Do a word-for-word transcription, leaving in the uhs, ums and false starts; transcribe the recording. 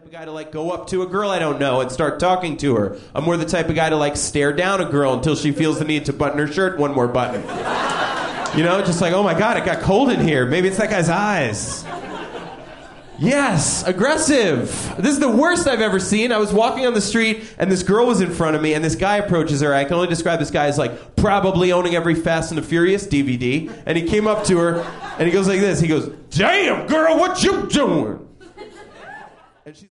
of guy to like go up to a girl I don't know and start talking to her. I'm more the type of guy to like stare down a girl until she feels the need to button her shirt one more button. You know, just like, oh my God, it got cold in here. Maybe it's that guy's eyes. Yes, aggressive. This is the worst I've ever seen. I was walking on the street, and this girl was in front of me, and this guy approaches her. I can only describe this guy as, like, probably owning every Fast and the Furious D V D. And he came up to her, and he goes like this. He goes, damn, girl, what you doing?